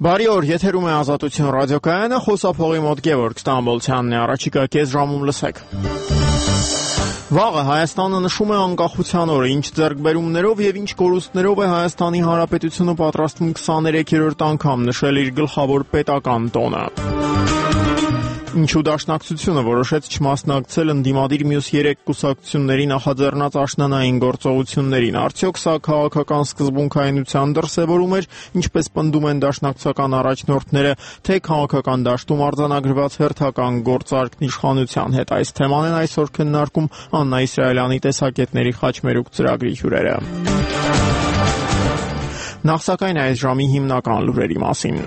Բարի օր, եթերում է Ազատություն ռադիոկայանը, խոսափողի մոտ Գևորգ Ստամբոլցյանն է, առաջիկա կես ժամում լսեք։ Վաղը Հայաստանը նշում է անկախության օրը, ինչ ձեռքբերումներով եւ ինչ կորուստներով է Հայաստանի Հանրապետությունը պատրաստվում 23-րդ անգամ նշել իր գլխավոր պետական տոնը։ Ինչու Դաշնակցությունը որոշեց չմասնակցել ընդդիմադիր մյուս 3 կուսակցությունների նախաձեռնած աշնանային գործողություններին։ Արդյոք սա քաղաքական սկզբունքայնության դրսևորում էր, ինչպես պնդում են դաշնակցական առաջնորդները, թե քաղաքական դաշտում արձանագրված հերթական գործարքն իշխանության հետ։ Այս թեման են այսօր քննարկում Աննա Իսրայելյանի տեսակետների խաչմերուկ ծրագրի հյուրերը։ Նախ սակայն այս ժամի հիմնական լուրերի մասին։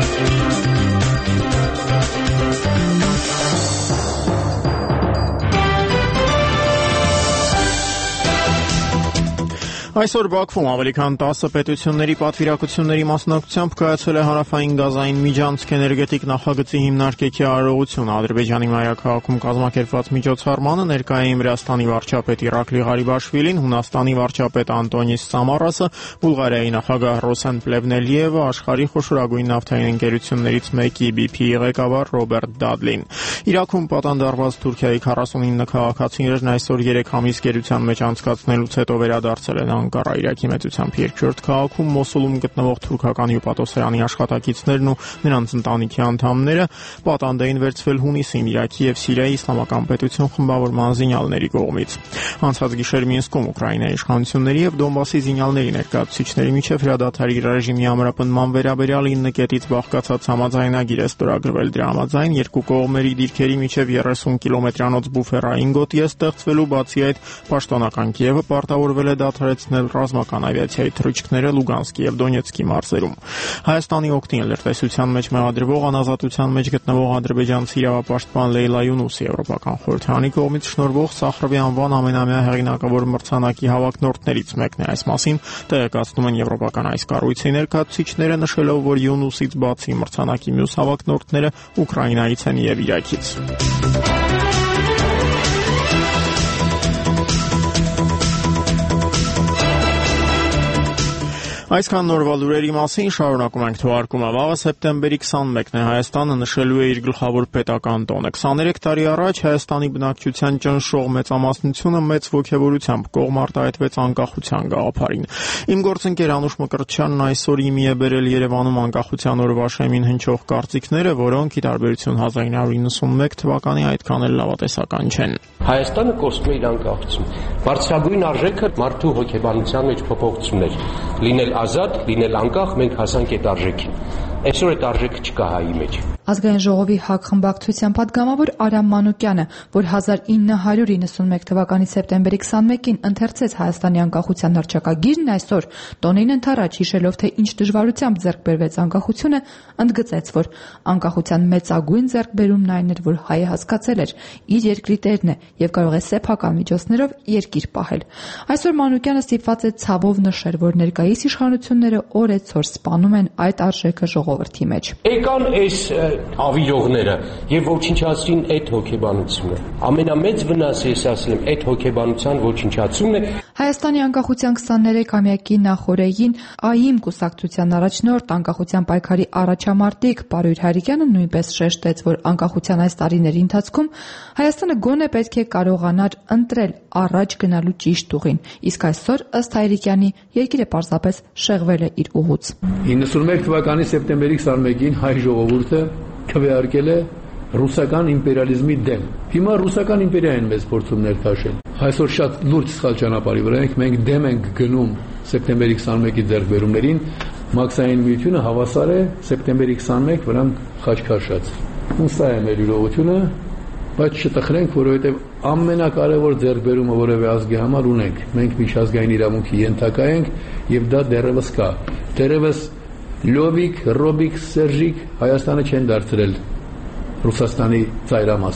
Այսօր Բաքվում ավելի քան 10 պետությունների պատվիրակությունների մասնակցությամբ կայացել է հարավային գազային միջանցք էներգետիկ նախագծի հիմնարկեքի արարողությունը։ Ադրբեջանի մայրաքաղաքում կազմակերպված միջոցառմանը ներկայ էին Վրաստանի վարչապետ Իրակլի Ղարիբաշվիլին, Հունաստանի վարչապետ Անտոնիս Սամարասը, Բուլղարիայի նախագահ Ռոսեն Պլևնելիևը, աշխարհի խոշորագույն նավթային ընկերություններից մեկի BP ղեկավար Ռոբերտ Դադլին։ Իրաքում պատանդարված Թուրքիայի 49 քաղաքացիներն այսօր 3 ամիս գերության մեջ անցկացնելուց հետո վերադարձել են Անկարա։ Իրաքի մեծությամբ երկրորդ քաղաքում Մոսուլում գտնվող թուրքական հյուպատոսարանի աշխատակիցներն ու նրանց ընտանիքի անդամները պատանդ էին վերցվել հունիսին Իրաքի եւ Սիրիայի իսլամական պետություն խմբավորման զինյալների կողմից։ Անցած գիշեր Մինսկում Ուկրաինայի իշխանությունների եւ Դոնբասի զինյալների ներկայացուցիչների միջև հրադադարի ռեժիմի ամրապնդման վերաբերյալ 9 կետից բաղկացած համաձայնագիր է ստորագրվել։ Դրա համաձայն երկու կողմերի դիրքերի միջև 30 կիլոմետրանոց բուֆերային գոտի է ստեղծվելու, բացի այդ պաշտոնական Կիևը պարտավորվել է դադարեցնել ռազմական ավիացիայի թռիչքները Լուգանսկի եւ Դոնեցկի մարզերում։ Հայաստանի օգտին լրտեսության մեջ մեղադրվող անազատության մեջ գտնվող ադրբեջանցի իրավապաշտպան Լեյլա Յունուսի Եվրոպական խորհրդարանի կողմից շնորհվող Սախրովի անվան ամենամյա հեղինակավոր մրցանակի հավակնորդներից մեկն է։ Այս մասին տեղեկացնում են եվրոպական այս կառույցի ներկայացուցիչները, նշելով, որ Յունուսից բացի մրցանակի մյուս հավակնորդները Ուկրաինայից են եւ Իրաքից։ Այսքան նորվա լուրերի մասին շարունակում ենք թողարկումը։ Վաղը սեպտեմբերի 21-ն է, Հայաստանը նշելու է իր գլխավոր պետական տոնը։ 23 տարի առաջ Հայաստանի բնակչության ճնշող մեծամասնությունը մեծ ոգևորությամբ կողմ արտահայտվեց անկախության գաղափարին։ Իմ գործընկեր Անուշ Մկրտչյանն այսօր իմի է բերել Երևանում անկախության օրվա շեմին հնչող կարծիքները, որոնք ի տարբերություն 1991 թվականի այդքան էլ լավատեսական չեն։ Հայաստանը կորցնում է իր անկախություն։ Բարձրագույն արժեքը մարդու հոգեբանության մեջ փոփոխություններ։ Լինել ազատ, լինել անկախ, մենք հասանք այդ արժեքին։ Այսօր այդ արժեքը չկա հայի մեջ։ Ազգային ժողովի ՀԱԿ խմբակցության պատգամավոր Արամ Մանուկյանը, որ 1991 թվականի սեպտեմբերի 21-ին ընթերցեց Հայաստանի անկախության հռչակագիրն, այսօր տոնին ընդառաջ հիշելով, թե ինչ դժվարությամբ ձեռք բերվեց անկախությունը, ընդգծեց, որ անկախության մեծագույն ձեռքբերումն այն էր, որ հայը հասկացել էր իր երկրի տերն է եւ կարող է սեփական միջոցներով երկիր պահել։ Այսօր Մանուկյանը ստիպված է ցավով նշել, որ ներկայիս իշխանությունները օրեցօր սպանում են այդ արժեքը ժողովրդի մեջ։ Եկան այս ավիրողները եւ ոչնչացրին այդ հոգեբանությունը։ Ամենամեծ վնասը ես ասել եմ այդ հոգեբանության ոչնչացումն է։ Հայաստանի անկախության 23-ամյակի նախօրեին ԱԻՄ կուսակցության առաջնորդ անկախության պայքարի առաջամարտիկ Պարույր Հարիկյանը նույնպես շեշտեց, որ անկախության այս տարիների ընթացքում Հայաստանը գոնե պետք է կարողանար ընտրել առաջ գնալու ճիշտ ուղին, իսկ այսօր ըստ Հարիկյանի երկիրը պարզապես շեղվել է իր ուղուց։ 91 թվականի սեպտեմբերի 21-ին հայ ժողովուրդը քվեարկել է ռուսական իմպերիալիզմի դեմ։ Հիմա ռուսական իմպերիային մեզ փորձում ներքաշել։ Այսօր շատ լուրջ սխալ ճանապարհի վրա ենք, մենք դեմ ենք գնում սեպտեմբերի 21-ի ձեռքբերումներին։ Մաքսային միությունը հավասար է սեպտեմբերի 21 վրան խաչքաշած։ Սա է մեր յուրողությունը, բայց չտխրենք, որովհետև ամենակարևոր ձեռքբերումը որևէ ազգի համար ունենք։ Մենք միջազգային իրավունքի ենթակա ենք եւ դա դեռևս կա։ Դեռևս Լովիկ, Ռոբիկ, Սերժիկ Հայաստանը չեն դարձրել Ռուսաստանի ծայրամաս։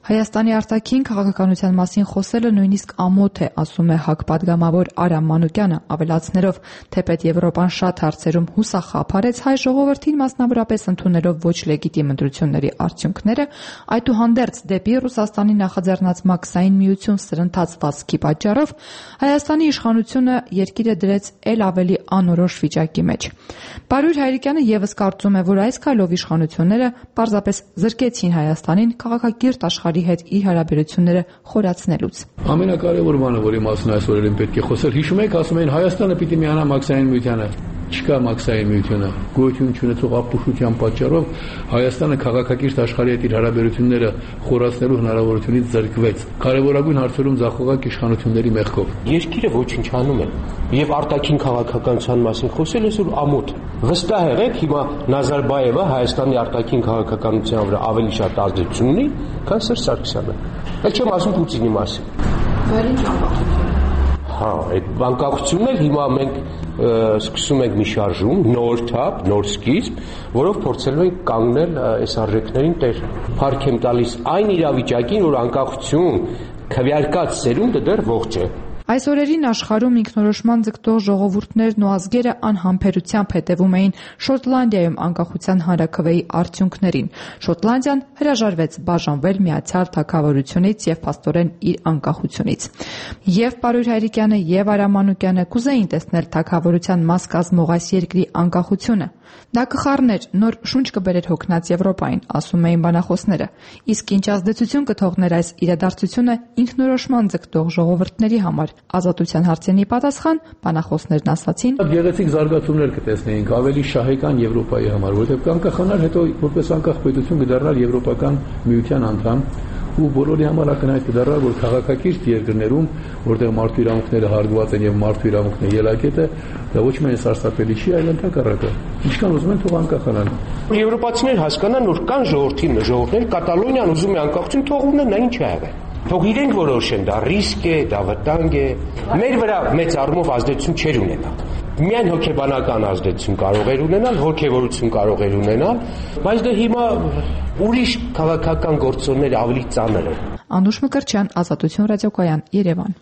Հայաստանի արտաքին քաղաքականության մասին խոսելը նույնիսկ ամոթ է, ասում է ՀԱԿ պատգամավոր Արամ Մանուկյանը, ավելացնելով, թեպետ Եվրոպան շատ հարցերում հուսախաբ արեց հայ ժողովրդին, մասնավորապես ընդունելով ոչ լեգիտիմ ընտրությունների արդյունքները, այդուհանդերձ դեպի Ռուսաստանի նախաձեռնած մաքսային միություն սրընթացվածքի պատճառով Հայաստանի իշխանությունը երկիրը դրեց ել ավելի անորոշ վիճակի մեջ։ Պարույր Հայրիկյանը ևս կարծում է, որ այս քայլով իշխանությունները պարզապես զրկեցին Հայաստանին քաղաքակիրթ աշխարհի հետ իր հարաբերությունները խորացնելուց։ Ամենակարևոր բանը, որի մասին այս օրերին պետք է խոսել, հիշում եք, ասում էին Հայաստանը պիտի միանա մաքսային միությանը։ Չկա մաքսային միությունը, գոյություն չունեցող ապուշության պատճառով Հայաստանը քաղաքակիրթ աշխարհի հետ իր հարաբերությունները խորացնելու հնարավորությունից զրկվեց։ Կարևորագույն հարցերում ձախողակ իշխանությունների մեղքով։ Երկիրը ոչնչանում է եւ արտաքին քաղաքականության մասին խոսել այսօր ամոթ է։ Վստահ եղեք, հիմա Նազարբայևը Հայաստանի արտաքին քաղաքականության վրա ավելի շատ ազդեցություն ունի, քան Սերժ Սարգսյանը։ Էլ չեմ ասում Պուտինի մասին։ Վերին ճամփորդություն։ Հա, այդ անկախությունն էլ հիմա մենք սկսում ենք մի շարժում, նոր թափ, նոր սկիզբ, որով փորձելու ենք կանգնել այս արժեքներին տեր։ Փառք եմ տալիս այն իրավիճակին, որ անկախություն քվեարկած սերունդը դեռ ողջ է։ Այս օրերին աշխարհում ինքնորոշման ձգտող ժողովուրդներն ու ազգերը անհամբերությամբ հետևում էին Շոտլանդիայում անկախության հանրաքվեի արդյունքներին։ Շոտլանդիան հրաժարվեց բաժանվել Միացյալ Թագավորությունից եւ փաստորեն իր անկախությունից։ Եվ Պարույր Հայրիկյանը եւ Արամ Մանուկյանը կուզեին տեսնել թագավորության մաս կազմող այս երկրի անկախությունը։ Դա կխառներ, նոր շունչ կբերեր հոգնած Եվրոպային, ասում էին բանախոսները։ Իսկ ինչ ազդեցություն կթողներ այս իրադարձությունը ինքնորոշման ձգտող ժողովուրդների համար։ Ազատության հարցերի պատասխան բանախոսներն ասացին. Գեղեցիկ զարգացումներ կտեսնեինք ավելի շահեկան Եվրոպայի համար, որովհետև կանկախանար, հետո որպես անկախ պետություն կդառնար Եվրոպական միության անդամ ու բոլորի համար ակնհայտ կդառնար, որ քաղաքակիրթ երկրներում, որտեղ մարդու իրավունքները հարգված են եւ մարդու իրավունքն է ելակետը, դա ոչ միայն սարսափելի չի, այլ ընդհակառակը։ Ինչքան ուզում են թող անկախանան։ Եվրոպացիները հասկանան, որ կան ժողովրդներ, Կատալոնիան ուզում է անկախություն, թող ունենա, ինչ է եղել։ Թող իրենք որոշեն, դա ռիսկ է, դա վտանգ է։ Մեր վրա մեծ առումով ազդեցություն չէր ունենա։ Միայն հոգեբանական ազդեցություն կարող էր ունենալ, հոգևորություն կարող էր ունենալ, բայց դե հիմա ուրիշ քաղաքական գործոններ ավելի ծանր են։ Անուշ Մկրտչյան, Ազատություն ռադիոկայան, Երևան։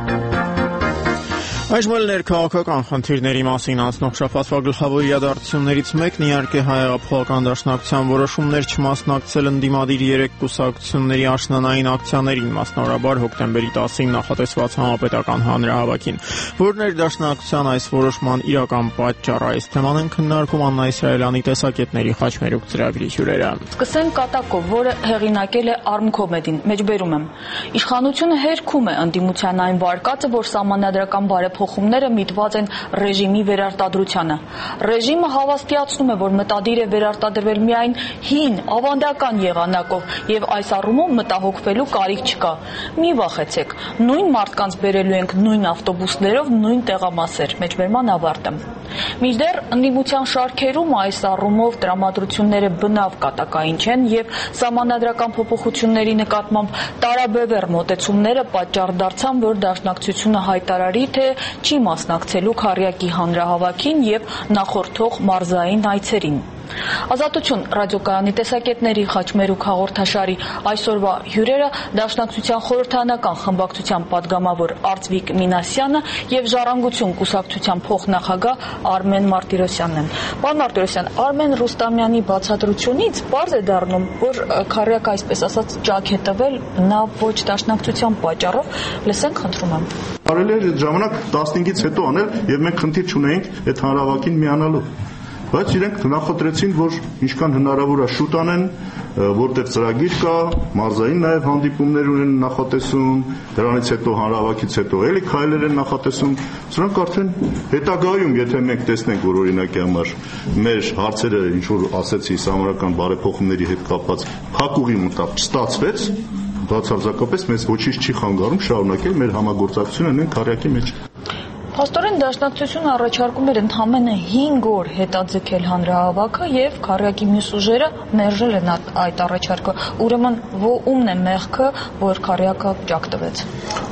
Այժմ էլ ներքաղաքական խնդիրների մասին անցնող շաբաթվա գլխավոր իրադարձություններից մեկն իհարկե հայահեղափոխական դաշնակցության որոշումներ չմասնակցել ընդդիմադիր 3 կուսակցությունների աշնանային ակցիաներին, մասնավորաբար հոկտեմբերի 10-ին նախատեսված համապետական հանրահավաքին, որն էր դաշնակցության այս որոշման իրական պատճառը։ Այս թեման են քննարկում Աննա Իսրայելյանի տեսակետների խաչմերուկ ծրագրի հյուրերը։ Սկսենք կատակով, որը հեղինակել է Արմքոմեդին, մեջբերում եմ։ Իշխանությունը հերքում է ընդդիմության այն վարկածը, որ սահմանադրական բարեփոխումները միտված են ռեժիմի վերարտադրությանը։ Ռեժիմը հավաստիացնում է, որ մտադիր է վերարտադրվել միայն հին, ավանդական եղանակով եւ այս առումով մտահոգվելու կարիք չկա։ Մի վախեցեք, նույն մարդկանց բերելու ենք նույն ավտոբուսներով, նույն տեղամասեր, մեջբերման ավարտը։ Մինչդեռ ընդդիմության շարքերում այս առումով տրամադրությունները բնավ կատակային չեն եւ սահմանադրական փոփոխությունների նկատմամբ տարաբևեռ մոտեցումները պատճառ դարձան, որ դաշնակցությունը հայտարարի, թե չի մասնակցելու քառյակի հանրահավաքին եւ նախորդող մարզային այցերին։ Ազատություն ռադիոկայանի տեսակետների խաչմերուկ հաղորդաշարի այսօրվա հյուրերը դաշնակցության խորհրդարանական խմբակցության падգամավոր Արծվիկ Մինասյանը եւ Ժառանգություն կուսակցության փոխնախագահ Արմեն Մարտիրոսյանն են։ Պարոն Մարտիրոսյան, Արմեն Ռուստամյանի բացատրությունից պարզ է դառնում, որ քառյակը, այսպես ասած, ճաք է տվել նա ոչ դաշնակցության պատճառով։ Լսենք, խնդրում եմ։ Կարելի է ժամանակ 15-ից հետո անել եւ մենք խնդիր չունեինք այդ հանրահավաքին միանալու։ Բայց իրենք նախադրեցին, որ ինչքան հնարավոր է շուտ անեն, որտեղ ծրագիր կա, մարզային նաև հանդիպումներ ունեն նախատեսում, դրանից հետո հանրահավաքից հետո էլի քայլեր են նախատեսում։ Սրանք արդեն հետագայում, եթե մենք տեսնենք, որ օրինակի համար մեր հարցերը, ինչ որ ասեցի, սահմանադրական բարեփոխումների հետ կապված փակուղի մտավ չստացվեց, բացարձակապես մեզ ոչինչ չի խանգարում շարունակել մեր համագործակցությունը նույն քառյակի մեջ։ Փաստորեն դաշնակցությունը առաջարկում էր ընդամենը 5 օր հետաձգել հանրահավաքը եւ քառյակի մյուս ուժերը մերժել են այդ առաջարկը։ Ուրեմն ումն է մեղքը, որ քառյակը ճաք տվեց։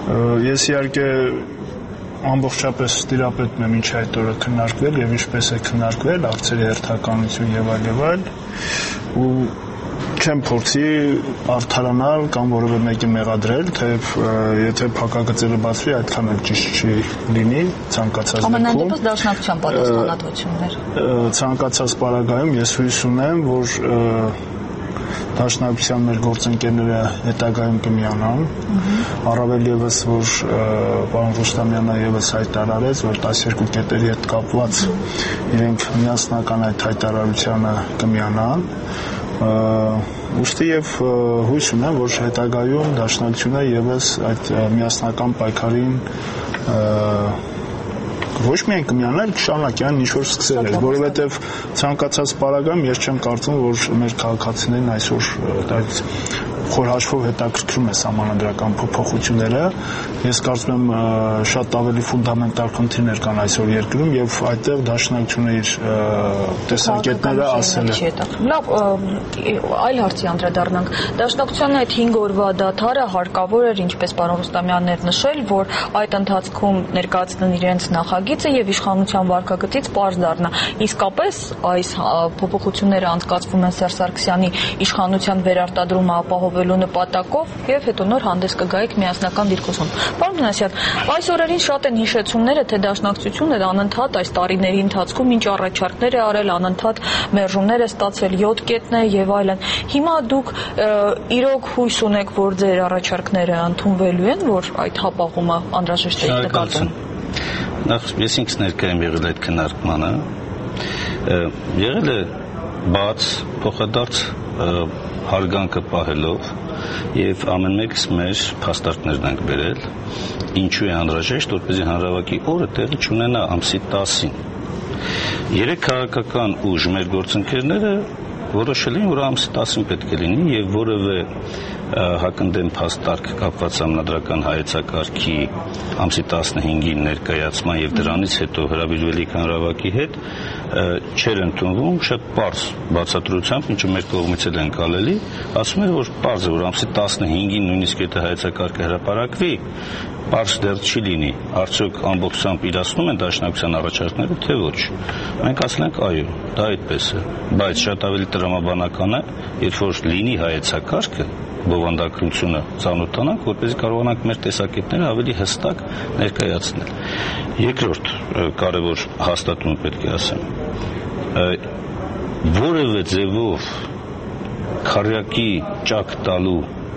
Ես իհարկե ամբողջապես տիրապետում եմ ինչ այդ օրը քննարկվել եւ ինչպես է քննարկվել, ակցիայի հերթականություն եւ այլ ու չեմ փորձի արդարանալ կամ որևէ մեկին մեղադրել, թե եթե փակագծերը բացվի, այդքան էլ ճիշտ չի լինի ցանկացած դեպքում։ Ամենայն դեպս դաշնակցության պատասխանատվություններ։ Ցանկացած պարագայում ես հույս ունեմ, որ դաշնակցության մեր գործընկերները հետագայում կմիանան, առավել ևս որ պարոն Ռուստամյանը ևս հայտարարեց, որ 12 կետերի հետ կապված իրենք միասնական այդ հայտարարությանը կմիանան, ուստի եւ հույս ունեմ, որ հետագայում դաշնակցությունը ևս այդ միասնական պայքարին ոչ միայն կմիանա, այլ կշարունակի այն ինչ որ սկսել էր, որովհետև ցանկացած պարագայում ես չեմ կարծում, որ մեր քաղաքացիներն այսօր այդ խոր հաշվով հետաքրքրում է սահմանադրական փոփոխությունները։ Ես կարծում եմ շատ ավելի ֆունդամենտալ խնդիրներ կան այսօր երկրում եւ այդտեղ դաշնակցությունը իր տեսակետները ասել է։ Լավ, այլ հարցի անդրադառնանք։ Դաշնակցության այդ 5 օրվա դադարը հարկավոր էր, ինչպես պարոն Ռուստամյանն էր նշել, որ այդ ընթացքում ներկայացնեն իրենց նախագիծը եւ իշխանության վարկագծից պարզ դառնա։ Իսկապես այս փոփոխությունները անցկացվում են Սերժ Սարգսյանի իշխանության վերարտադրումը ապահովելու նպատակով եւ հետո նոր հանդես կգայիք միասնական դիրքոսում։ Պարոն Մինասյան, այս օրերին շատ են հիշեցումները, թե դաշնակցությունը անընդհատ այս տարիների ընթացքում ինչ առաջարկներ է արել, անընդհատ մերժումներ է ստացել, 7 կետն է եւ այլն։ Հիմա դուք իրոք հույս ունեք, որ ձեր առաջարկները ընդունվելու են, որ այդ հապաղումը անհրաժեշտ է նկատում։ Նախ ես ինքս ներկայ եմ եղել այդ քննարկմանը, եղել է բաց, փոխադարձ հարգանքը պահելով եւ ամեն մեկս մեր փաստարկներն ենք բերել, ինչու է անհրաժեշտ, որպեսզի հանրահավաքի օրը տեղի չունենա ամսի 10-ին։ 3 քաղաքական ուժ մեր գործընկերները որոշել են, որ ամսի 10-ին պետք է լինի եւ որևէ հակընդդեմ փաստարկ կապված համանդրական հայեցակարգի ամսի 15-ին ներկայացման եւ դրանից հետո հրավիրվելիք հանրահավաքի հետ չեր ընդունվում շատ պարզ բացատրությամբ, ինչը մեր կողմից էլ են կալելի, ասում են, որ պարզ է, որ ամսի 15-ին նույնիսկ եթե հայեցակարգը հրապարակվի, պարզ դեռ չի լինի, արդյոք ամբողջությամբ իրացնում են դաշնակցության առաջարկները, թե ոչ։ Մենք ասել ենք այո, դա այդպես է, բայց շատ ավելի տրամաբանական է, երբ որ լինի հայեցակարգը, բովանդակությունը ծանոթանանք, որպեսզի կարողանանք մեր տեսակետները ավելի հստակ ներկայացնել։ Երկրորդ կարևոր հաստատումը պետք է ասեմ, որևէ ձևով քարյակի ճակ տալու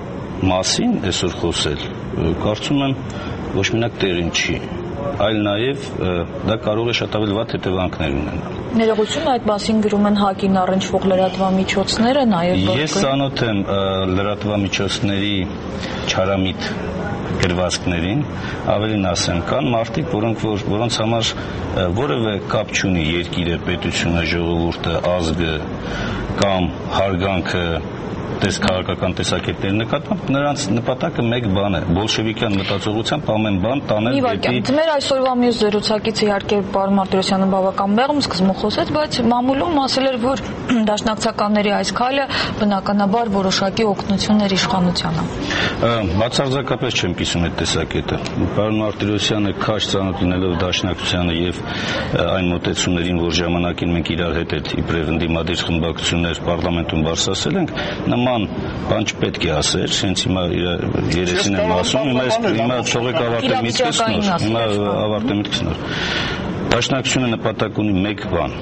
մասին այսօր խոսել, կարծում եմ ոչ մենակ տեղին չի, այլ նաև դա կարող է շատ ավելի վատ հետևանքներ ունենալ։ Ներողություն, այդ մասին գրում են ՀԱԿ-ին առնչվող լրատվամիջոցները, նաև Ես ծանոթ եմ լրատվամիջոցների չարամիտ գրվածքներին, ավելին ասեմ, կան մարդիկ, որոնց համար որևէ կապ չունի երկիրը, պետությունը, ժողովուրդը, ազգը կամ հարգանքը քաղաքական տեսակետների նկատմամբ, նրանց նպատակը մեկ բան է, բոլշևիկյան մտածողությամբ ամեն բան տանել դեպի։ Ձեր այսօրվա մյուս զրուցակիցը իհարկե պարոն Մարտիրոսյանը բավական մեղմ սկզբում խոսեց, բայց մամուլում ասել էր, որ դաշնակցականների այս քայլը բնականաբար որոշակի օգնություն էր իշխանությանը։ Բացարձակապես չեմ կիսում այդ տեսակետը։ Պարոն Մարտիրոսյանը քաջ ծանոթ լինելով դաշնակցությանը եւ այն մոտեցումներին, որ ժամանակին մենք իրար հետ այդ իբրև ընդդիմադիր խմբակցություններ պարլամենտում բարձրացել ենք, նման բան չպետք է ասել, հենց հիմա երեսին եմ ասում, հիմա թողեք ավարտել միտքս նոր, հիմա ավարտել միտքս նոր։ Դաշնակցությունը նպատակ ունի մեկ բան,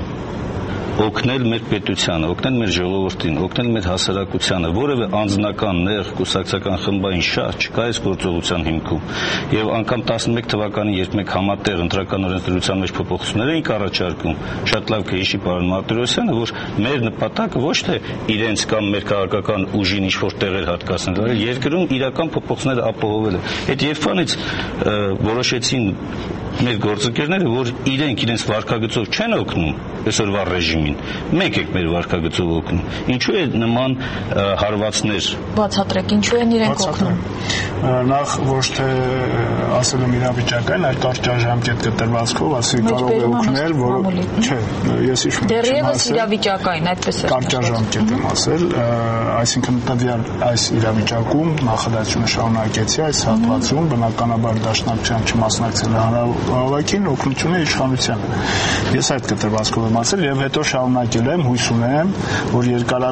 օգնել մեր պետությանը, օգնել մեր ժողովրդին, օգնել մեր հասարակությանը, որևէ անձնական նեղ կուսակցական խմբային շահ չկա այս գործողության հիմքում։ Եվ անգամ 11 թվականին, երբ մենք համատեղ ընտրական օրենսդրության մեջ փոփոխություններ էինք առաջարկում, շատ լավ կհիշի պարոն Մարտիրոսյանը, որ մեր նպատակը ոչ թե իրենց կամ մեր քաղաքական ուժին ինչ-որ տեղեր հատկացնել, այլ երկրում իրական փոփոխությունները ապահովել է։ Այդ երբանից որոշեցին մեր գործընկերները, որ իրենց վարկագծով չեն օգնում այսօրվա ռեժիմին, մենք եք մեր վարկագծով օգնում։ Ինչու է նման հարվածներ։ Բացատրեք, ինչու են իրենք օգնում։ Նախ ոչ թե ասել եմ իրավիճակային, այլ կարճաժամկետ կտրվածքով, ասի կարող է օգնել, որ չէ, ես հիշում եմ։ Դեռևս իրավիճակային, այդպես է։ Կարճաժամկետ եմ ասել, այսինքն տվյալ այս իրավիճակում նախադասությունը շարունակեցի այս հատվածում, բնականաբար դաշնակցության չմասնակցելը հավաքին, օգնությունը իշխանությանը։ Ես այդ կտրվածքով եմ ասել եւ հետո շարունակել եմ, հույս ունեմ, որ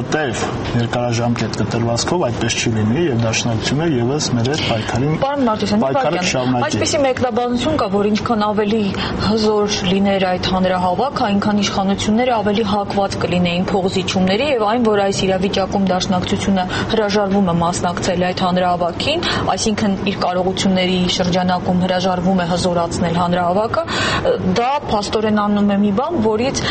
երկարաժամկետ կտրվածքով այդպես չի լինի եւ դաշնակցությունը եւս մեր այդ պայքարը շարունակի։ Այսպիսի մեկնաբանություն կա, որ ինչքան ավելի հզոր լիներ այդ հանրահավաքը, այնքան իշխանությունները ավելի հակված կլինեին փողզիչումների եւ այն, որ այս իրավիճակում դաշնակցությունը հրաժարվում է մասնակցել այդ հանրահավաքին, այսինքն իր կարողությունների շրջանակում հրաժարվում է հզորացնել հանրահավաքը, դա փաստորեն անում է մի բան, որից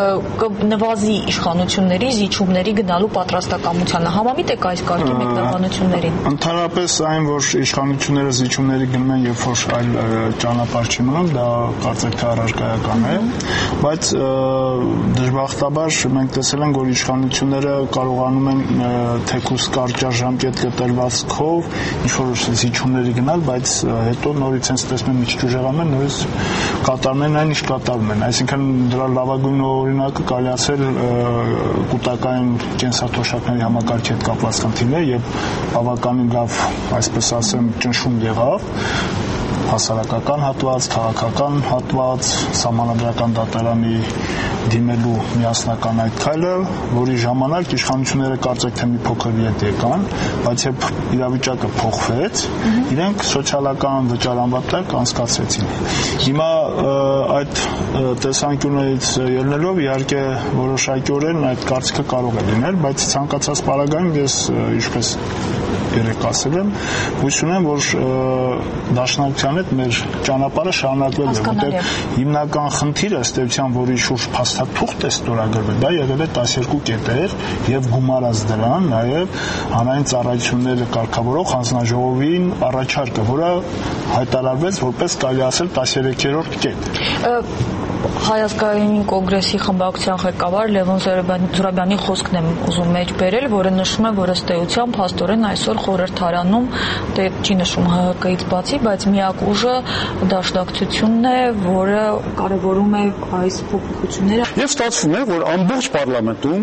կնվազի իշխանությունների զիջումների գնալու պատրաստակամությանը։ Համամիտ եք այս կարգի մեկնաբանություններին։ Ընդհանրապես այն, որ իշխանությունները զիջումների գնում են, երբ որ այլ ճանապարհ չի մնում, դա կարծեք թե առարկայական է, բայց դժբախտաբար մենք տեսել ենք, որ իշխանությունները կարողանում են թեկուզ կարճաժամկետ կտրվածքով ինչ-որ զիջումների գնալ, բայց հետո նորից հենց տեսնում ինչ ճուժեղանում են, նորից կատարում են այն, ինչ կատարում են։ Այսինքն դրա լավագույն օրինակը կարելի ասել կൂട്ടակային կենսաթոշակների համակարգի հետ կապված խնդիրներ եւ բավականին լավ, այսպես ասեմ, ճնշում եղավ հասարակական հատված, քաղաքական հատված, սահմանադրական դատարանի դիմելու միասնական այդ քայլը, որի ժամանակ իշխանությունները կարծեք թե մի փոքր ետ եկան, բայց երբ իրավիճակը փոխվեց, իրենք սոցիալական վճարանվատակ անցկացրեցին։ Հիմա այդ տեսանկյունից ելնելով իհարկե որոշակիորեն այդ կարծիքը կարող է լինել, բայց ցանկացած պարագայում ես ինչպես երեք ասել եմ, հույս ունեմ, որ դաշնակցության հետ մեր ճանապարհը շարունակվել է, որտեղ հիմնական խնդիրը ըստ էության, որի շուրջ փաստաթուղթ է ստորագրվել, դա եղել է 12 կետեր եւ գումարած դրան նաեւ հանրային ծառայությունները կարգավորող հանձնաժողովին առաջարկը, որը հայտարարվեց որպես կարելի ասել 13-րդ կետ։ Հայ ազգային կոնգրեսի խմբակցության ղեկավար Լևոն Զուրաբյանի խոսքն եմ ուզում մեջ բերել, որը նշում է, որ ըստ էության փաստորեն այսօր խորհրդարանում դե չի նշում ՀՀԿ-ից բացի, բայց միակ ուժը դաշնակցությունն է, որը կարևորում է այս փոփոխությունները։ Եվ ստացվում է, որ ամբողջ պարլամենտում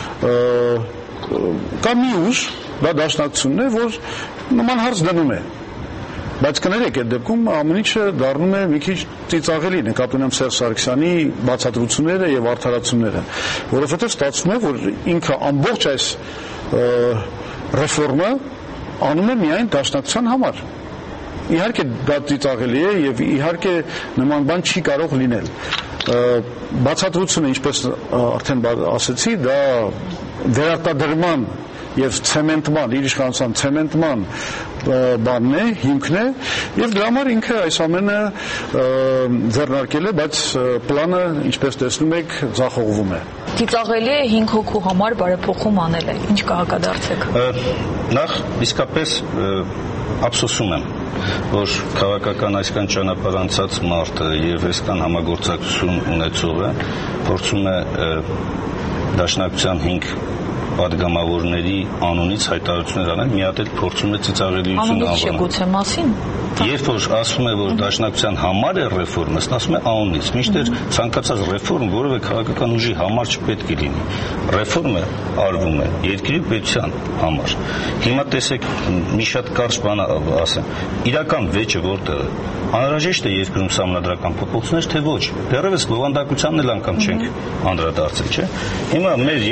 կա մի ուժ, դա դաշնակցությունն է, որ նման հարց դնում է։ Բայց կներեք, այդ դեպքում ամեն ինչը դառնում է մի քիչ ծիծաղելի, նկատի ունեմ Սերժ Սարգսյանի բացատրությունները եւ արդարացումները, որովհետեւ ստացվում է, որ ինքը ամբողջ այս ռեֆորմը անում է միայն դաշնակցության համար։ Իհարկե դա ծիծաղելի է եւ իհարկե նման բան չի կարող լինել։ Բացատրությունը, ինչպես արդեն ասեցի, դա վերարտադրման եւ ցեմենտման, իր իշխանության ցեմենտման բանն է, հիմքն է, եւ դրա համար ինքը այս ամենը ձեռնարկել է, բայց պլանը, ինչպես տեսնում եք, ձախողվում է։ Ծիծաղելի է 5 հոգու համար բարեփոխում անելը։ Ինչ կհակադարձեք։ Նախ իսկապես ափսոսում եմ, որ քաղաքական այսքան ճանապարհ անցած մարդը եւ այսքան համագործակցություն ունեցողը փորձում է դաշնակցության 5 պատգամավորների անունից հայտարարություններ անել, մի հատ էլ փորձում է ծիծաղելիություն անվանել։ Գուցե մասին։ Երբ որ ասվում է, որ դաշնակցության համար է ռեֆորմը, ասում է անունից։ Միշտ ցանկացած ռեֆորմ որևէ քաղաքական ուժի համար չպետք է լինի։ Ռեֆորմը արվում է երկրի պետության համար։ Հիմա տեսեք, մի շատ կարճ բան ասեմ։ Իրական վեճը որտեղ է։ Անհրաժեշտ է երկրում սահմանադրական փոփոխություններ, թե ոչ։ Դեռևս բովանդակությանն էլ անգամ չենք անդրադարձել, չէ՞։ Հիմա մեր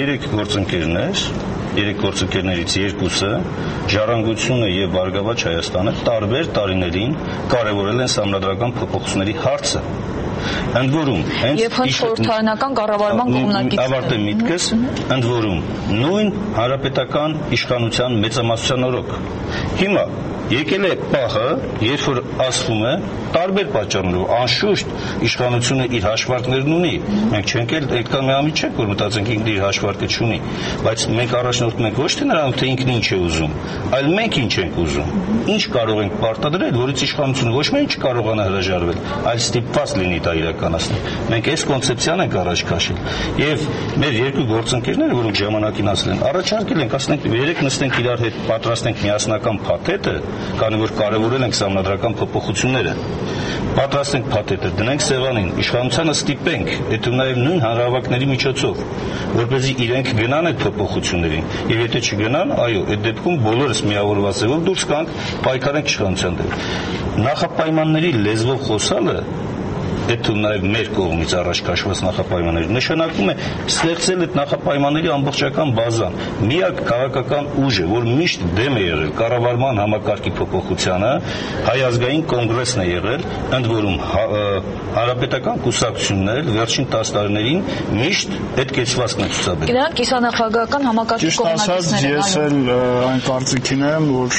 3 գործընկերներից երկուսը Ժառանգությունը եւ Բարգավաճ Հայաստանը տարբեր տարիներին կարևորել են սահմանադրական փոփոխությունների հարցը։ Ընդ որում, հենց խորհրդարանական կառավարման կողմնակիցն ավարտեմ միտքս, ընդ որում նույն հանրապետական իշխանության մեծամասնության օրոք։ Հիմա եկել է պահը, երբ որ ասվում է տարբեր պատճառներով անշուշտ իշխանությունը իր հաշվարկներն ունի։ Մենք չենք էլ այդքան միամիտ չենք, որ մտածենք ինքն իր հաշվարկը չունի, բայց մենք առաջնորդում ենք ոչ թե նրան, թե ինքն ինչ է ուզում, այլ մենք ինչ ենք ուզում։ Ինչ կարող ենք պարտադրել, որից իշխանությունը ոչ միայն չկարողանա հրաժարվել, այլ ստիպված լինի դա իրականացնել։ Մենք այս կոնցեպցիան ենք առաջ քաշել։ Եվ մեր երկու գործընկերները, որոնք ժամանակին ասել են, առաջարկել ենք, ասենք, երեք նստենք իրար հետ պատրաստենք միասնական փաթեթը, քանի որ կարևորել ենք սահմանադրական փոփոխությունները։ Պատրաստենք փաթեթը, դնենք սեղանին, իշխանությանը ստիպենք, հետո նաև նույն հանրահավաքների միջոցով, որպեսզի իրենք գնան այդ փոփոխություններին, եւ եթե չգնան, այո, այդ դեպքում բոլորս միավորված ձևով դուրս գանք, պայքարենք իշխանության դեմ։ Նախապայմանների լեզվով խոսալը այդ թվում նաև մեր կողմից առաջ քաշված նախապայմաններ, նշանակում է ստեղծել այդ նախապայմանների ամբողջական բազան։ Միակ քաղաքական ուժը, որ միշտ դեմ է եղել կառավարման համակարգի փոփոխությանը, Հայ ազգային կոնգրեսն է եղել, ընդ որում հանրապետական կուսակցությունն էլ վերջին 10 տարիներին միշտ այդ կեցվածքն է ցուցաբերել։ Գնանք կիսանախագահական համակարգի կողմնակիցներ են։ Ես էլ այն կարծիքին եմ, որ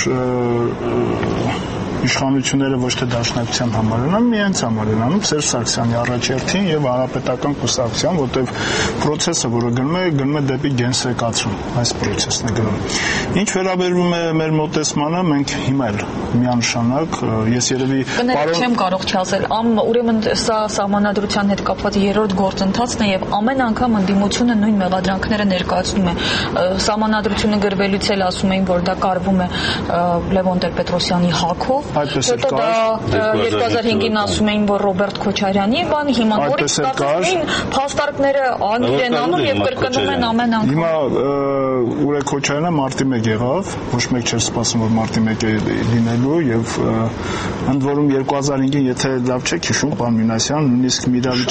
իշխանությունները ոչ թե դաշնակցության համար են, միայն համար են անում Սերժ Սարգսյանի առաջերտին եւ հանրապետական կուսակցության, որտեղ process-ը, որը գնում է դեպի գենսեկացում, այս process-ն է գնում։ Ինչ վերաբերում է մեր մոտեցմանը, մենք հիմա էլ միանշանակ, ես երևի չեմ կարող չասել, ուրեմն սա սահմանադրության հետ կապված երրորդ գործընթացն է եւ ամեն անգամ ընդդիմությունը նույն մեղադրանքները ներկայացնում է։ Սահմանադրությունը գրվելուց էլ ասում էին, որ դա կարվում է Լևոն Տեր-Պետրոսյանի հակով։ Այդպես էլ կար 2005-ին ասում էին, որ Ռոբերտ Քոչարյանի բան, հիմա նորից ստացվում են փաստարկները անգիր են անում եւ կրկնում են ամեն անգամ։ Հիմա Ուրեք Քոչարյանը մարտի 1 եղավ, ոչ մեկ չէր սպասում, որ մարտի 1-ը լինելու եւ ընդ որում 2005-ին, եթե լավ չեք հիշում, պարոն Մինասյան, նույնիսկ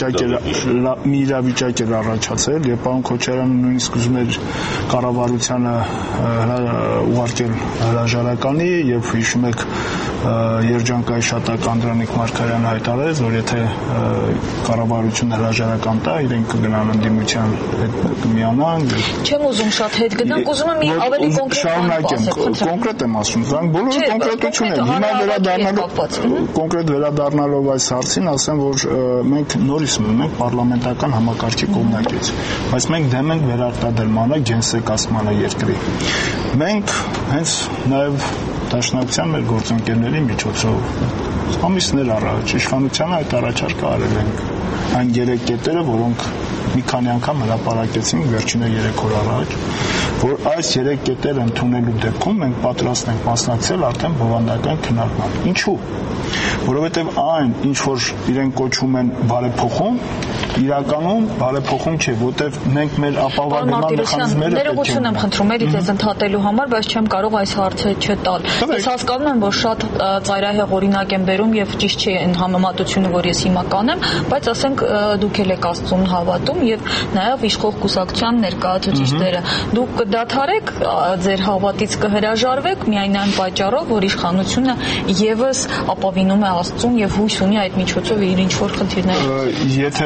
մի իրավիճակ էր առաջացել եւ պարոն Քոչարյանը նույնիսկ ուզում էր կառավարությանը ուղարկել հրաժարականի եւ հիշում եք երջանկայի շատակ Անդրանիկ Մարգարյանը հայտարարեց, որ եթե կառավարությունը հրաժարական տա, իրենք կգնան ընդդիմության հետ կմիանան։ Չեմ ուզում շատ հետ գնանք, ուզում եմ մի ավելի կոնկրետ եմ ասում, դրանք բոլորը կոնկրետություն են։ Հիմա կոնկրետ վերադառնալով այս հարցին, ասեմ, որ մենք նորից մենք պարլամենտական համակարգի կողմնակից, բայց մենք դեմ ենք վերարտադրմանը, գենսեկացմանը երկրի։ Մենք հենց նաև դաշնակցության մեր գործընկերների միջոցով ամիսներ առաջ իշխանությանը այդ առաջարկը արել ենք այն 3 կետերը, որոնք մի քանի անգամ հրապարակեցինք վերջինը 3 օր առաջ, որ այս 3 կետերը ընդունելու դեպքում մենք պատրաստ ենք մասնակցել արդեն բովանդական քննարկման։ Ինչու՞։ Որովհետև այն, ինչ որ իրենք կոչում են բարեփոխում, իրականում բարեփոխում չէ, որտեվ մենք մեր ապահովագրման մեխանիզմները ներողություն եմ խնդրում երի ձեզ ընդհատելու համար, բայց չեմ կարող այս հարցը չտալ։ Ես հասկանում եմ, որ շատ ծայրահեղ օրինակ եմ բերում եւ ճիշտ չէ այն համեմատությունը, որ ես հիմա կանեմ, բայց ասենք դուք եք Աստծուն հավատում եւ նաեւ իշխող կուսակցության ներկայացուցիչները։ Դուք կդադարեք ձեր հավատից կհրաժարվեք միայն այն պատճառով, որ իշխանությունը եւս ապավինում է Աստծուն եւ հույս ունի այդ միջոցով իր ինչ որ խնդիրներ։ Եթե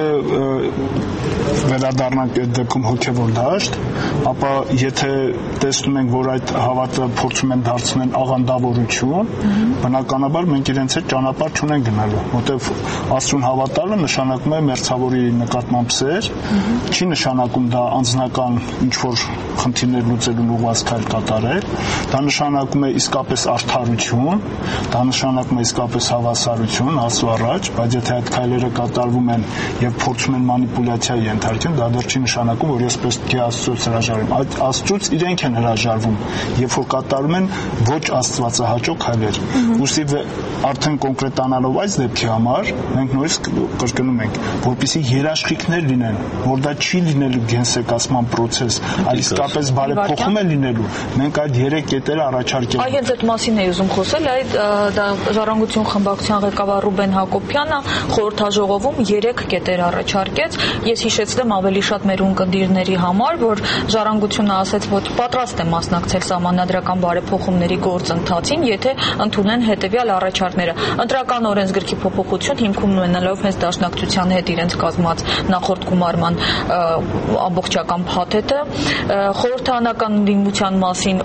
վերադառնանք այդ դեպքում հոգևոր դաշտ, ապա եթե տեսնում ենք, որ այդ հավատը փորձում են դարձնել աղանդավորություն, բնականաբար մենք իրենց հետ ճանապարհ չունենք գնալու, որտեղ Աստծուն հավատալը նշանակում է մերձավորի նկատմամբ սեր, չի նշանակում դա անձնական ինչ որ խնդիրներ լուծելուն ուղղված քայլ կատարել, դա նշանակում է իսկապես արդարություն, դա նշանակում է իսկապես հավասարություն Աստծո առաջ, բայց եթե այդ քայլերը կատարվում են եւ փորձում են մանիպուլյացիայի ենթարկեն, դա դեռ չի նշանակում, որ ես պետք է Աստծոց հրաժարվեմ։ Այդ Աստծոց իրենք են հրաժարվում, երբ որ կատարում են ոչ աստվածահաճո քայլեր։ Ուստի արդեն կոնկրետանալով այս դեպքի համար մենք նորից կրկնում ենք, որպեսզի երաշխիքներ լինեն, որ դա չի լինելու գենսեկացման process, այլ իսկապես բարեփոխում է լինելու։ Մենք այդ 3 կետերը առաջարկել ենք։ Հենց այդ մասին էի ուզում խոսել, դա Ժառանգություն խմբակցության ղեկավար Ռուբեն Հակոբյանը խորհրդաժողովում 3 կետեր առաջարկեց։ Ես հիշեցնեմ ավելի շատ մեր ունկնդիրների համար, որ Ժառանգությունը ասաց, որ պատրաստ է մասնակցել սահմանադրական բարեփոխումների գործընթացին, եթե ընդունեն հետևյալ առաջարկները. ընտրական օրենսգրքի փոփոխություն հիմքում ունենալով հենց դաշնակցության հետ իրենց կազմած նախորդ գումարման ամբողջական փաթեթը, խորհրդարանական ընդդիմության մասին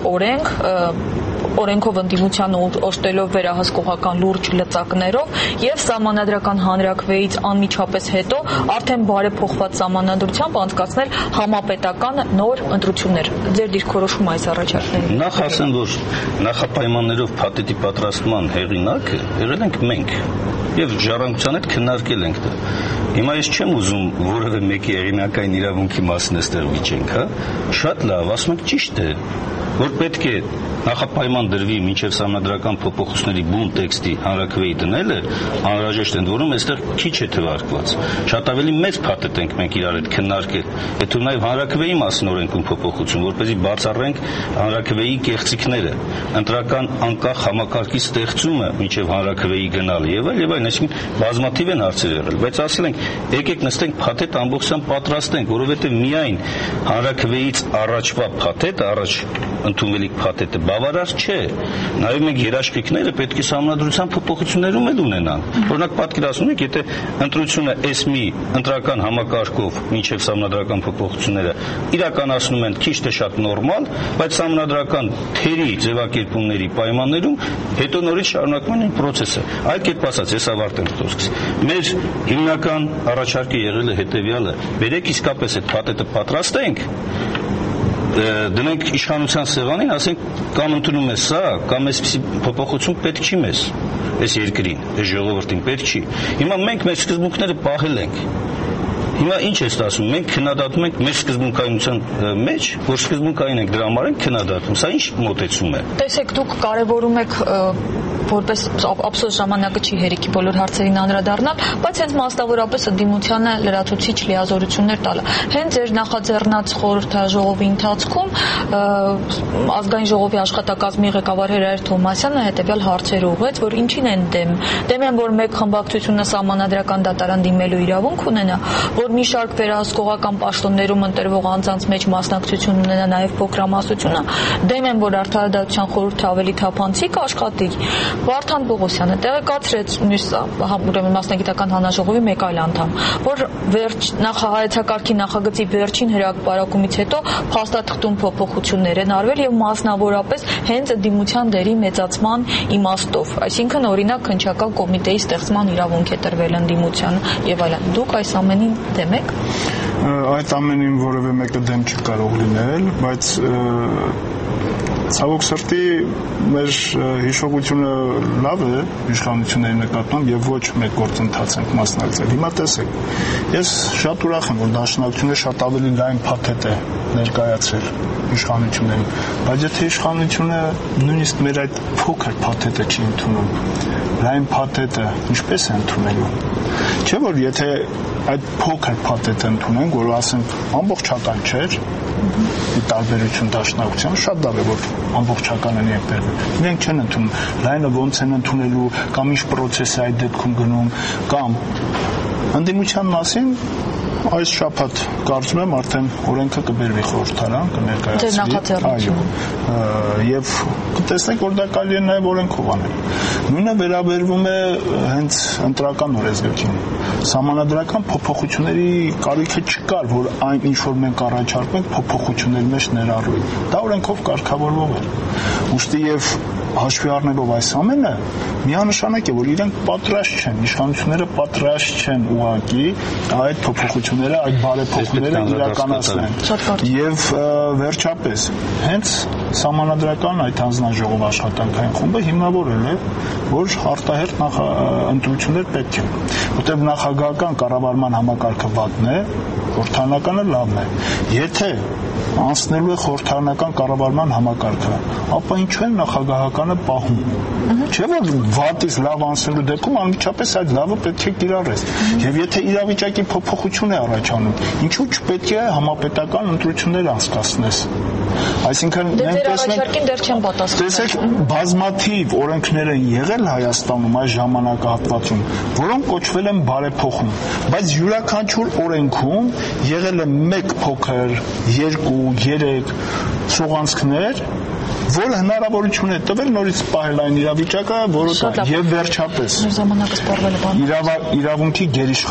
օրենքով ընդդիմության օժտելով վերահսկողական լուրջ լծակներով եւ սահմանադրական հանրակրվեից անմիջապես հետո արդեն բարեփոխված սահմանադրությամբ անցկացնել համապետական նոր ընտրություններ։ Ձեր դիրքորոշումը այս առաջարկներին։ Նախ ասեմ, որ նախապայմաններով փաթեթի պատրաստման հեղինակը եղել ենք մենք եւ Ժառանգության հետ քննարկել ենք դա։ Հիմա ես չեմ ուզում որևէ մեկի հեղինակային իրավունքի մասին էստեղ վիճենք, հա։ Շատ լավ, ասում եք ճիշտ է։ որ պետք է նախապայման դրվի մինչև սահմանադրական փոփոխությունների բուն տեքստի հանրաքվեի դնելը անհրաժեշտ է, որում այստեղ քիչ է թվարկված։ Շատ ավելի մեծ փաթեթ ենք մենք իրար հետ քննարկել։ Եթե նաև հանրաքվեի մասին օրենքում փոփոխություն, որպեսզի բացառենք հանրաքվեի կեղծիքները, ընտրական անկախ համակարգի ստեղծումը մինչև հանրաքվեի գնալը եւ այլն, այսինքն բազմաթիվ են հարցեր եղել, բայց ասել ենք, եկեք նստենք փաթեթ ամբողջությամբ պատրաստենք, որովհետեւ միայն հանրաքվեից առաջվա փաթեթը, առաջ ընդունվելիք փաթեթը բավարար չէ։ Նաև մենք երաշխիքները պետք է սահմանադրության փոփոխություններում էլ ունենանք։ Օրինակ պատկերացնում եք, եթե ընտրությունը էսմի ընտրական համակարգով մինչև սահմանադրական փոփոխությունները իրականացնում են քիչ թե շատ նորմալ, բայց սահմանադրական թերի ձևակերպումների պայմաններում հետո նորից շարունակվում են process-ը։ Այլ կերպ ասած, ես ավարտեմ խոսքս։ Մեր հիմնական առաջարկը եղել է հետևյալը. բերեք իսկապես այդ փաթեթը պատրաստենք, դնենք իշխանության սեղանին, ասենք կամ ընդունում է սա, կամ այսպիսի փոփոխություն պետք չի մեզ, այս երկրին, այս ժողովրդին պետք չի։ Հիմա մենք մեր սկզբունքները պահել ենք։ Հիմա ինչ է ստացվում, մենք քննադատում ենք մեր սկզբունքայնության մեջ, որ սկզբունքային ենք դրա համար ենք քննադատում։ Սա ինչ մոտեցում է։ Տեսեք, դուք կարևորում եք որպես ափսոս ժամանակը չի հերիքի բոլոր հարցերին անդրադառնալ, բայց հենց մասնավորապես ընդդիմությանը լրացուցիչ լիազորություններ տալը։ Հենց ձեր նախաձեռնած խորհրդաժողովի ընթացքում ազգային ժողովի աշխատակազմի ղեկավար Հերայր Թովմասյանը հետևյալ հարցեր ուղղեց, որ ինչին են դեմ։ Դեմ են, որ մեկ խմբակցությունը սահմանադրական դատարան դիմելու իրավունք ունենա, որ մի շարք վերահսկողական պաշտոններում ընտրվող անձանց մեջ մասնակցություն ունենա նաև փոքրամասնությունը, դեմ են, որ արդարադատության խորհուրդը ավելի թափանցիկ աշխատի։ Վարդան Պողոսյանը տեղեկացրեց ուրեմն մասնագիտական հանրաժողովի մեկ այլ անդամ, որ հայեցակարգի նախագծի վերջին հրապարակումից հետո փաստաթղթում փոփոխություններ են արվել եւ մասնավորապես հենց ընդդիմության դերի մեծացման իմաստով, այսինքն օրինակ քննչական կոմիտեի ստեղծման իրավունք է տրվել ընդդիմությանը եւ այլն։ Դուք այս ամենին դեմ եք։ Այդ ամենին որևէ մեկը դեմ չի կարող լինել, բայց ցավոք սրտի մեր հիշողությունը լավ է իշխանությունների նկատմամբ եւ ոչ մեկ գործընթաց ենք մասնակցել։ Հիմա տեսեք, ես շատ ուրախ եմ, որ դաշնակցությունը շատ ավելի լայն փաթեթ է ներկայացրել իշխանություններին, բայց եթե իշխանությունը նույնիսկ մեր այդ փոքր փաթեթը չի ընդունում, լայն փաթեթը ինչպես է ընդունելու։ Չէ՞ որ եթե այդ փոքր փաթեթը ընդունենք, որ ասենք ամբողջական չէր, ի տարբերություն դաշնակցության, շատ լավ է, որ ամբողջական են եկել։ Իրենք չեն ընդունում, լայնը ոնց են ընդունելու, կամ ինչ process է այդ դեպքում գնում, կամ ընդդիմության մասին այս շաբաթ կարծում եմ արդեն օրենքը կբերվի խորհրդարան, կներկայացվի, եւ կտեսնենք, որ դա կարելի է նաեւ օրենքով անել։ Նույնը վերաբերվում է հենց ընտրական օրենսգրքին։ Սահմանադրական փոփոխությունների կարիքը չկար, որ այն ինչ որ մենք առաջարկում ենք փոփոխությունների մեջ ներառվի։ Դա օրենքով կարգավորվող է։ Ուստի եւ հաշվի առնելով այս ամենը, միանշանակ է, որ իրենք պատրաստ չեն, իշխանությունները պատրաստ չեն ուղղակի այդ փոփոխությունները, այդ բարեփոխումները իրականացնել։ Եվ վերջապես, հենց սահմանադրական այդ հանձնաժողով աշխատանքային խումբը հիմնավորել է, որ արտահերթ ընտրություններ պետք են, որտեղ նախագահական կառավարման համակարգը վատն է, խորհրդարանականը լավն է։ Եթե անցնելու է խորհրդարանական կառավարման համակարգը, ապա ինչու են նախագահականը պահում։ Չէ՞ որ վատից լավ անցնելու դեպքում անմիջապես այդ լավը պետք է կիրառես։ Եվ եթե իրավիճակի փոփոխություն է առաջանում, ինչու չպետք է համապետական ընտրություններ անցկացնես։ Այսինքն մենք տեսեք բազմաթիվ օրենքներ են եղել Հայաստանում այս ժամանակահատվածում, որոնք կոչվել են բարեփոխում, բայց յուրաքանչյուր օրենքում եղել է մեկ փոքր, երկու, երեք սողանցքներ, որ հնարավորություն է տվել նորից պահել այն իրավիճակը, որը եւ վերջապես իրավունքի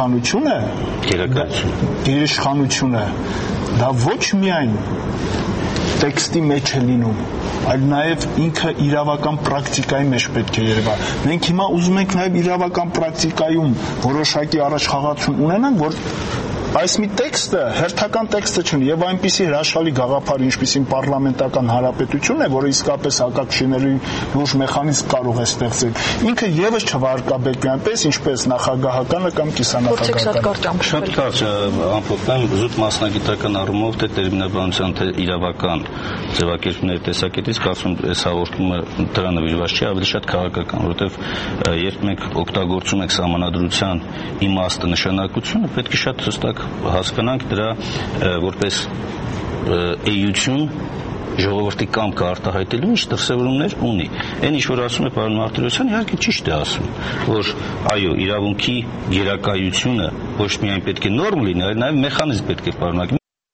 գերիշխանությունը դա ոչ միայն տեքստի մեջ է լինում, այլ նաև ինքը իրավական պրակտիկայի մեջ պետք է երևա։ Մենք հիմա ուզում ենք նաև իրավական պրակտիկայում որոշակի առաջխաղացում ունենանք, որ այս մի տեքստը հերթական տեքստը չունի եւ այնպիսի հրաշալի գաղափար, ինչպիսին պարլամենտական հանրապետությունն է, որը իսկապես հակակշիռների լուրջ մեխանիզմ կարող է ստեղծել, ինքը եւս չվարկաբեկվի այնպես, ինչպես նախագահականը կամ կիսանախագահականը։ Շատ կարճ ամփոփեմ զուտ մասնագիտական առումով թե տերմինաբանության թե իրավական ձևակերպումների տեսակետից կարծում եմ այս հաղորդումը դրա նվիրված չի, ավելի շատ քաղաքական, որովհետեւ երբ մենք օգտագործում ենք սահմանադրության իմաստը, նշանակությունը, պետք է շատ հստակ հասկանանք դրա որպես էություն ժողովրդի կամքը արտահայտելու ինչ դրսևորումներ ունի։ Այն ինչ որ ասում է պարոն Մարտիրոսյանը, իհարկե ճիշտ է ասում, որ այո, իրավունքի գերակայությունը ոչ միայն պետք է նորմ լինի, այլ նաև մեխանիզմ պետք է պարունակի։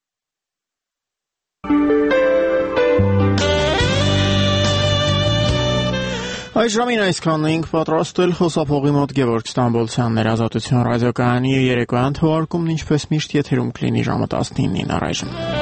Այս ժամին այսքանն էինք պատրաստել խոսափողի մոտ Գևորգ Ստամբոլցյանն էր Ազատություն ռադիոկայանի երեկոյան թողարկումն ինչպես միշտ եթերում կլինի ժամը 19-ին առայժմ։